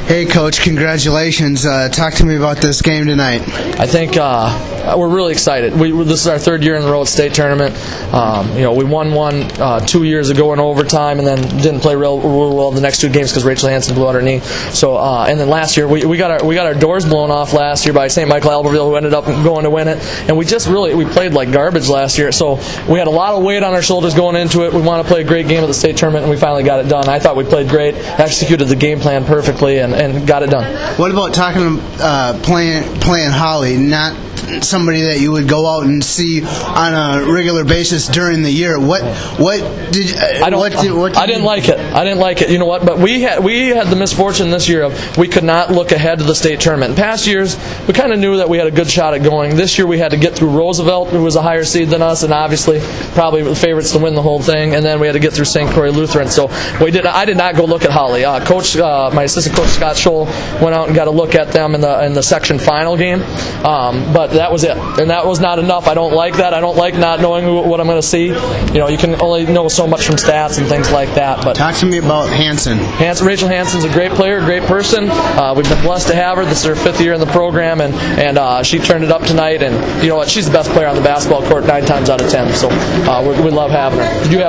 Hey, Coach, congratulations. Talk to me about this game tonight. I think we're really excited. This is our third year in a row at state tournament. We won one 2 years ago in overtime, and then didn't play real well the next two games because Rachel Hansen blew out her knee. So, and then last year we got our doors blown off last year by St. Michael Albertville, who ended up going to win it. And we played like garbage last year. So we had a lot of weight on our shoulders going into it. We want to play a great game at the state tournament, and we finally got it done. I thought we played great, executed the game plan perfectly, and got it done. What about playing Holly, not somebody that you would go out and see on a regular basis during the year? I didn't like it. You know what? But we had the misfortune this year of we could not look ahead to the state tournament. In past years, we kind of knew that we had a good shot at going. This year, we had to get through Roosevelt, who was a higher seed than us, and obviously probably the favorites to win the whole thing. And then we had to get through St. Croix Lutheran. So I did not go look at Holly. My assistant coach Scott Scholl went out and got a look at them in the section final game. But that was it, and that was not enough. I don't like that. I don't like not knowing what I'm going to see. You can only know so much from stats and things like that. But talk to me about Hansen. Rachel Hansen's a great player, great person. We've been blessed to have her. This is her 5th year in the program, and she turned it up tonight. And you know what? She's the best player on the basketball court 9 times out of 10. So we love having her.